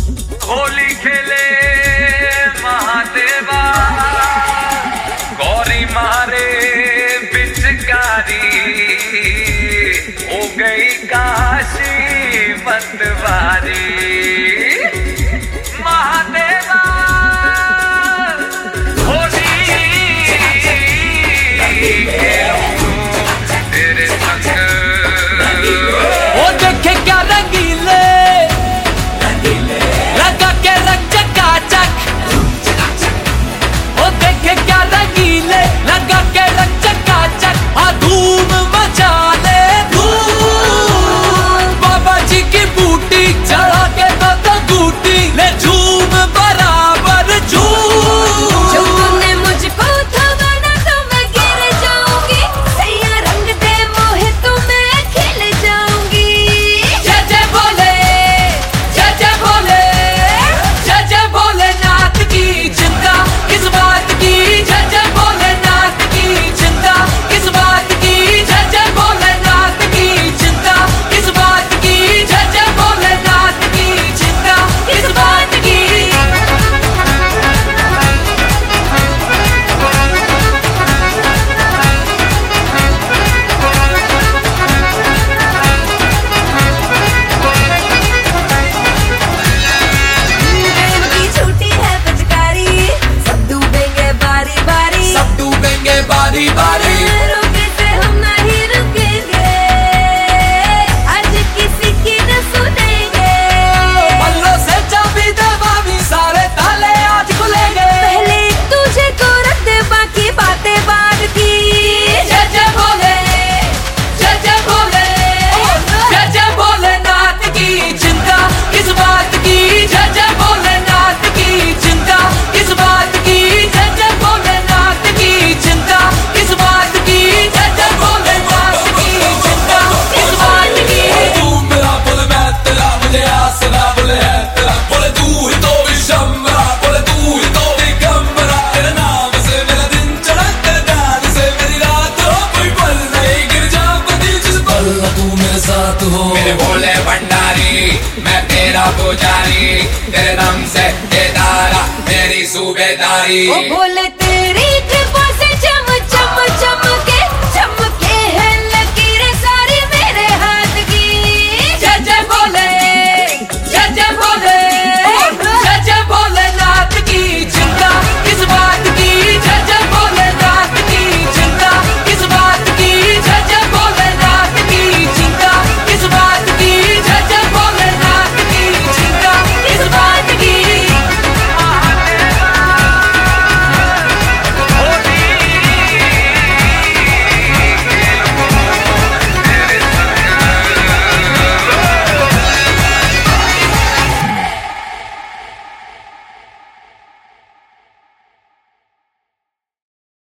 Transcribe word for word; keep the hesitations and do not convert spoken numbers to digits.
होली खेले महादेवा, गौरी मारे पिचकारी, हो गई काशी मतवारी। महादेवा होली तेरे संग, वो देखे क्या रंगीले लगा के रंग चकाचक, वो देखे क्या रंगीले लगा के रंग चकाचक। हाँ धूम मचा ले धूम, बाबा जी की बूटी चढ़ा के तो तो बूटी ले झूम बराबर झूम। जब तूने मुझको थमाना तो मैं गिर जाऊंगी, सैया रंग दे मोहे तो मैं खिल जाऊंगी। जय जय भोले, जय जय भोले, जय जय भोलेनाथ की चिंता किस बात की, जय जय भोलेनाथ की चिंता किस बात की, जय जय भोलेनाथ की चिंता किस बात की, जय जय भोलेनाथ की चिंता किस बात की। प्रेम की छूटी है पिचकारी, सब डूबेंगे बारी बारी, सब डूबेंगे बारी बारी। रुके से हम नहीं रुकेंगे, आज किसी की न सुनेंगे। पल्लों से चाबी दबावी, सारे ताले आज खुलेंगे। पहले तुझे को रख दे, बाकी बातें बाद की। जय जय भोले, जय जय भोले, जय जय भोलेनाथ की चिंता किस बात की, जय जय भोलेनाथ की चिंता किस बात की, जय जय भोलेनाथ की चिंता किस बात की, जय जय भोलेनाथ की चिंता किस बात की। तू मेरा बोले मैं तेरा, मुझे आसरा बोले है तेरा, बोले तू ही तो विशंबरा, बोले तू ही तो दिगंबरा। तेरे नाम से मेरा दिन चढ़ा, तेरे ध्यान से मेरी रात हो, कोई पल नहीं गिर जा पति जिस पल न तू मेरे साथ हो। मेरे भोले भंडारी, मैं तेरा पुजारी, तेरे नाम से तेरा मेरी सूबेदारी। ओ भोले तेरी कृपा